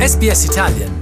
SBS Italian.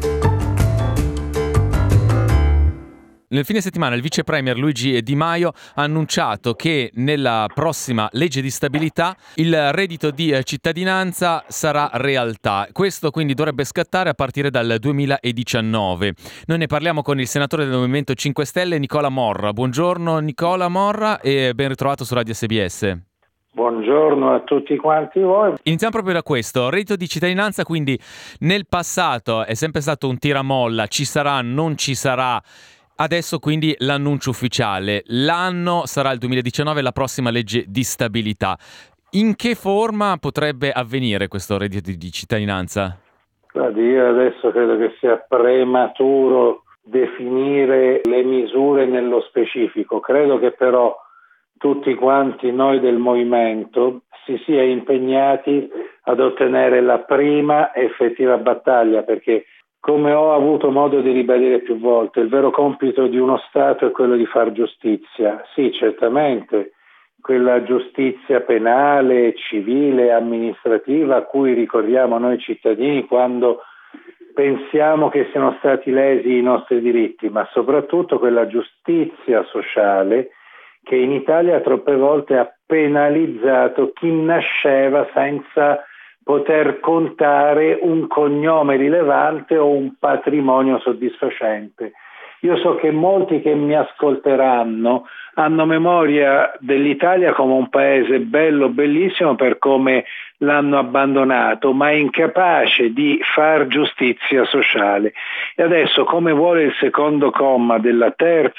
Nel fine settimana il vice premier Luigi Di Maio ha annunciato che nella prossima legge di stabilità il reddito di cittadinanza sarà realtà. Questo quindi dovrebbe scattare a partire dal 2019. Noi ne parliamo con il senatore del Movimento 5 Stelle Nicola Morra. Buongiorno Nicola Morra e ben ritrovato su Radio SBS. Buongiorno a tutti quanti voi. Iniziamo proprio da questo. Reddito di cittadinanza, quindi nel passato è sempre stato un tiramolla, ci sarà, non ci sarà. Adesso quindi l'annuncio ufficiale. L'anno sarà il 2019, la prossima legge di stabilità. In che forma potrebbe avvenire questo reddito di cittadinanza? Guardi, io adesso credo che sia prematuro definire le misure nello specifico. Credo che però tutti quanti noi del movimento si sia impegnati ad ottenere la prima effettiva battaglia, perché come ho avuto modo di ribadire più volte, il vero compito di uno Stato è quello di far giustizia. Sì, certamente, quella giustizia penale, civile, amministrativa a cui ricorriamo noi cittadini quando pensiamo che siano stati lesi i nostri diritti, ma soprattutto quella giustizia sociale che in Italia troppe volte ha penalizzato chi nasceva senza poter contare un cognome rilevante o un patrimonio soddisfacente. Io so che molti che mi ascolteranno hanno memoria dell'Italia come un paese bello, bellissimo per come l'hanno abbandonato, ma incapace di far giustizia sociale. E adesso, come vuole il secondo comma del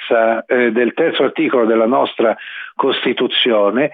terzo articolo della nostra Costituzione,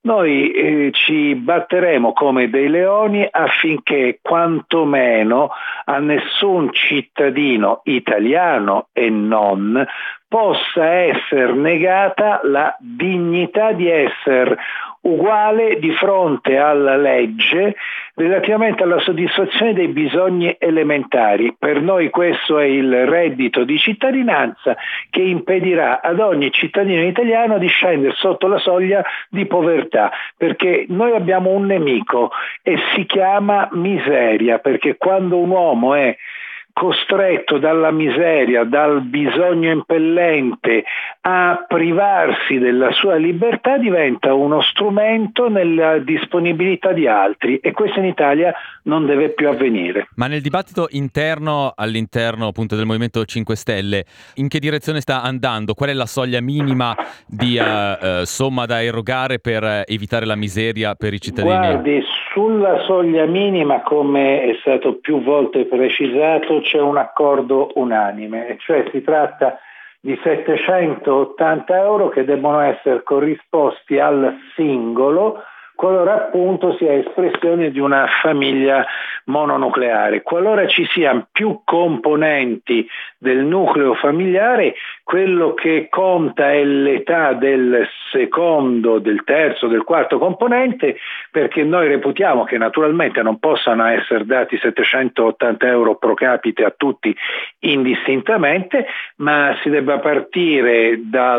noi ci batteremo come dei leoni affinché quantomeno a nessun cittadino italiano e non possa essere negata la dignità di essere uguale di fronte alla legge relativamente alla soddisfazione dei bisogni elementari. Per noi questo è il reddito di cittadinanza che impedirà ad ogni cittadino italiano di scendere sotto la soglia di povertà, perché noi abbiamo un nemico e si chiama miseria, perché quando un uomo è costretto dalla miseria, dal bisogno impellente a privarsi della sua libertà, diventa uno strumento nella disponibilità di altri, e questo in Italia non deve più avvenire. Ma nel dibattito interno, all'interno appunto del Movimento 5 Stelle, in che direzione sta andando? Qual è la soglia minima di somma da erogare per evitare la miseria per i cittadini? Guardi, sulla soglia minima, come è stato più volte precisato, c'è un accordo unanime, cioè si tratta di 780 euro che debbono essere corrisposti al singolo qualora appunto sia espressione di una famiglia mononucleare. Qualora ci siano più componenti del nucleo familiare, quello che conta è l'età del secondo, del terzo, del quarto componente, perché noi reputiamo che naturalmente non possano essere dati 780 euro pro capite a tutti indistintamente, ma si debba partire da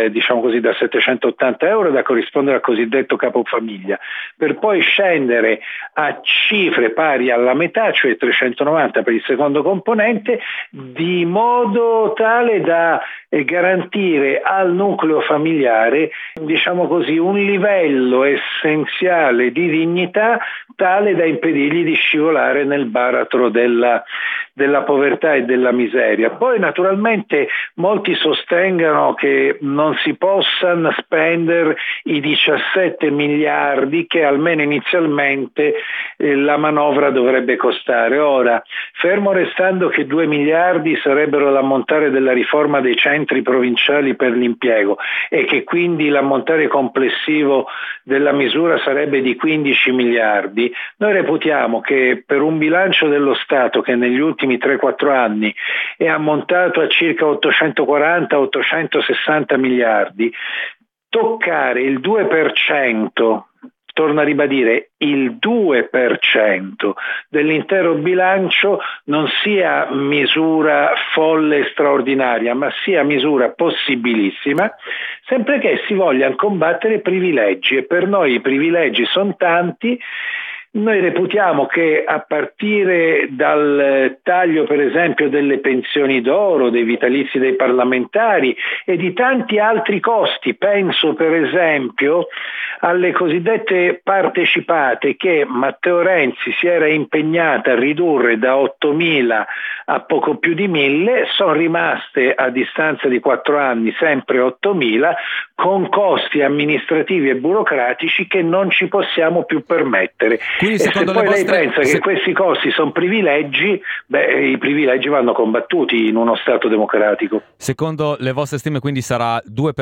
780 euro da corrispondere al cosiddetto capofamiglia, per poi scendere a cifre pari alla metà, cioè 390 per il secondo componente, di modo tale da garantire al nucleo familiare, un livello essenziale di dignità tale da impedirgli di scivolare nel baratro della povertà e della miseria. Poi naturalmente molti sostengono che non si possano spendere i 17 miliardi che almeno inizialmente la manovra dovrebbe costare. Ora, fermo restando che 2 miliardi sarebbero l'ammontare della riforma dei centri provinciali per l'impiego e che quindi l'ammontare complessivo della misura sarebbe di 15 miliardi, noi reputiamo che per un bilancio dello Stato che negli ultimi 3-4 anni è ammontato a circa 840-860 miliardi, toccare il 2%, torno a ribadire, il 2% dell'intero bilancio non sia misura folle e straordinaria, ma sia misura possibilissima, sempre che si vogliano combattere privilegi, e per noi i privilegi sono tanti. Noi reputiamo che a partire dal taglio per esempio delle pensioni d'oro, dei vitalizi dei parlamentari e di tanti altri costi, penso per esempio alle cosiddette partecipate che Matteo Renzi si era impegnata a ridurre da 8.000 a poco più di 1.000, sono rimaste a distanza di 4 anni sempre 8.000 con costi amministrativi e burocratici che non ci possiamo più permettere. Quindi, e se poi lei pensa che questi costi sono privilegi, i privilegi vanno combattuti in uno Stato democratico. Secondo le vostre stime quindi sarà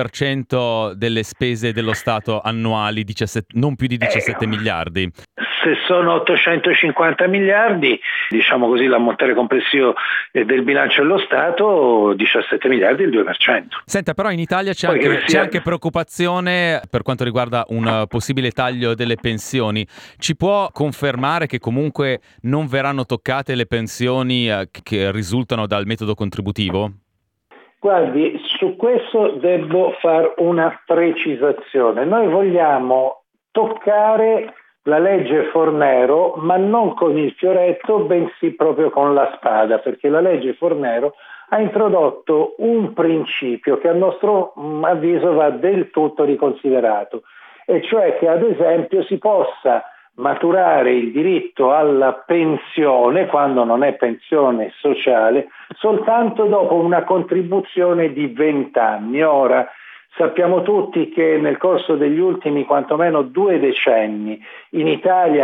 2% delle spese dello Stato annuali, non più di 17 miliardi? Se sono 850 miliardi, diciamo così, l'ammontare complessivo del bilancio dello Stato, 17 miliardi, il 2%. Senta, però in Italia c'è anche preoccupazione per quanto riguarda un possibile taglio delle pensioni. Ci può confermare che comunque non verranno toccate le pensioni che risultano dal metodo contributivo? Guardi, su questo devo fare una precisazione. Noi vogliamo toccare la legge Fornero, ma non con il fioretto, bensì proprio con la spada, perché la legge Fornero ha introdotto un principio che a nostro avviso va del tutto riconsiderato, e cioè che ad esempio si possa maturare il diritto alla pensione, quando non è pensione sociale, soltanto dopo una contribuzione di 20 anni. Ora, sappiamo tutti che nel corso degli ultimi quantomeno 2 decenni in Italia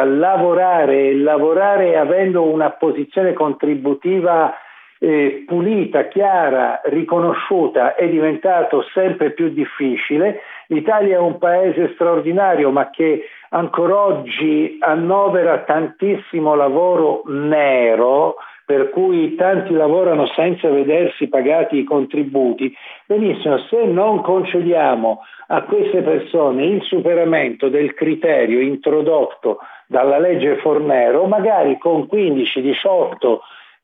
lavorare avendo una posizione contributiva pulita, chiara, riconosciuta è diventato sempre più difficile. L'Italia è un paese straordinario, ma che ancora oggi annovera tantissimo lavoro nero, per cui tanti lavorano senza vedersi pagati i contributi. Benissimo, se non concediamo a queste persone il superamento del criterio introdotto dalla legge Fornero, magari con 15, 18,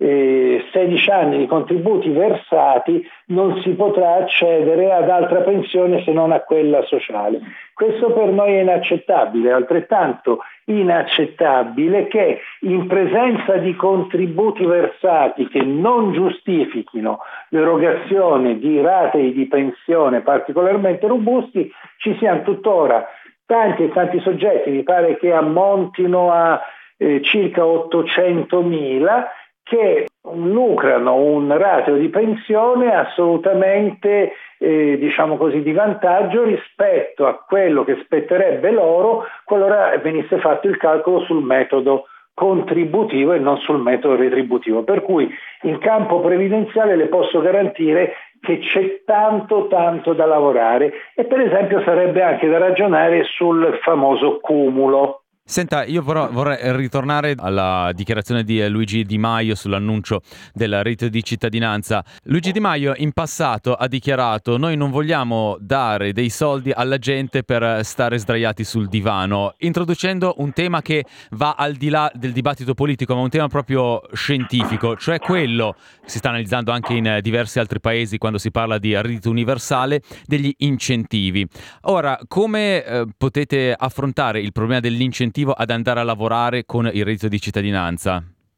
16 anni di contributi versati non si potrà accedere ad altra pensione se non a quella sociale. Questo per noi è inaccettabile, altrettanto inaccettabile che in presenza di contributi versati che non giustifichino l'erogazione di ratei di pensione particolarmente robusti ci siano tuttora tanti e tanti soggetti, mi pare che ammontino a circa 800.000, che lucrano un rateo di pensione assolutamente diciamo così di vantaggio rispetto a quello che spetterebbe loro qualora venisse fatto il calcolo sul metodo contributivo e non sul metodo retributivo. Per cui in campo previdenziale le posso garantire che c'è tanto da lavorare, e per esempio sarebbe anche da ragionare sul famoso cumulo. Senta, io però vorrei ritornare alla dichiarazione di Luigi Di Maio sull'annuncio del reddito di cittadinanza. Luigi Di Maio in passato ha dichiarato: noi non vogliamo dare dei soldi alla gente per stare sdraiati sul divano, introducendo un tema che va al di là del dibattito politico, ma un tema proprio scientifico, cioè quello che si sta analizzando anche in diversi altri paesi quando si parla di reddito universale, degli incentivi. Ora, come potete affrontare il problema dell'incentivo ad andare a lavorare con il reddito di cittadinanza?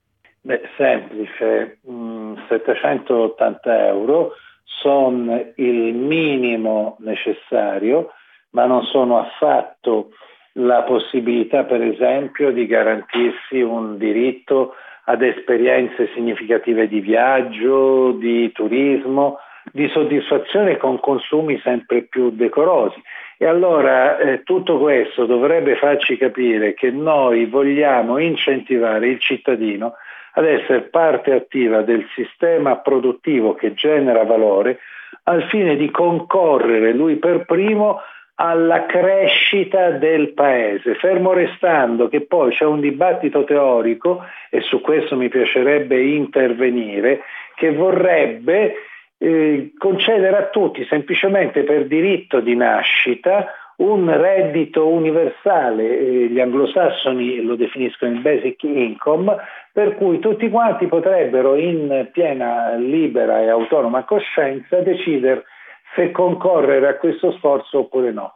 Semplice, 780 euro sono il minimo necessario, ma non sono affatto la possibilità, per esempio, di garantirsi un diritto ad esperienze significative di viaggio, di turismo, di soddisfazione con consumi sempre più decorosi. E allora tutto questo dovrebbe farci capire che noi vogliamo incentivare il cittadino ad essere parte attiva del sistema produttivo che genera valore, al fine di concorrere lui per primo alla crescita del paese, fermo restando che poi c'è un dibattito teorico, e su questo mi piacerebbe intervenire, che vorrebbe concedere a tutti, semplicemente per diritto di nascita, un reddito universale, gli anglosassoni lo definiscono il basic income, per cui tutti quanti potrebbero in piena libera e autonoma coscienza decidere se concorrere a questo sforzo oppure no.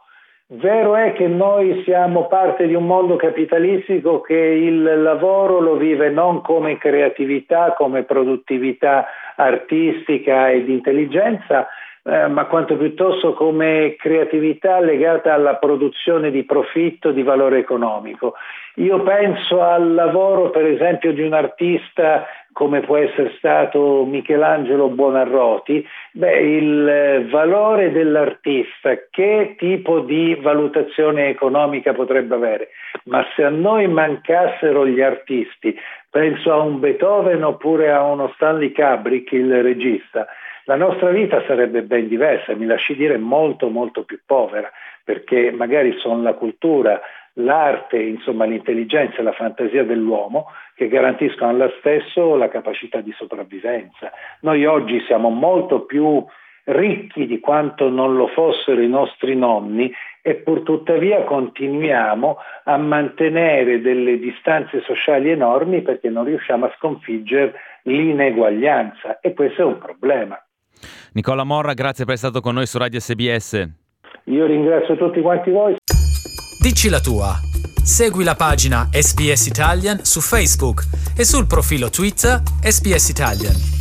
Vero è che noi siamo parte di un mondo capitalistico che il lavoro lo vive non come creatività, come produttività artistica e di intelligenza, ma quanto piuttosto come creatività legata alla produzione di profitto, di valore economico. Io penso al lavoro, per esempio, di un artista come può essere stato Michelangelo Buonarroti. Il valore dell'artista, che tipo di valutazione economica potrebbe avere? Ma se a noi mancassero gli artisti, penso a un Beethoven oppure a uno Stanley Kubrick, il regista, la nostra vita sarebbe ben diversa, mi lasci dire molto molto più povera, perché magari sono la cultura, l'arte, insomma l'intelligenza e la fantasia dell'uomo che garantiscono alla stesso la capacità di sopravvivenza. Noi oggi siamo molto più ricchi di quanto non lo fossero i nostri nonni e pur tuttavia continuiamo a mantenere delle distanze sociali enormi perché non riusciamo a sconfiggere l'ineguaglianza, e questo è un problema. Nicola Morra, grazie per essere stato con noi su Radio SBS. Io ringrazio tutti quanti voi. Dici la tua. Segui la pagina SBS Italian su Facebook e sul profilo Twitter SBS Italian.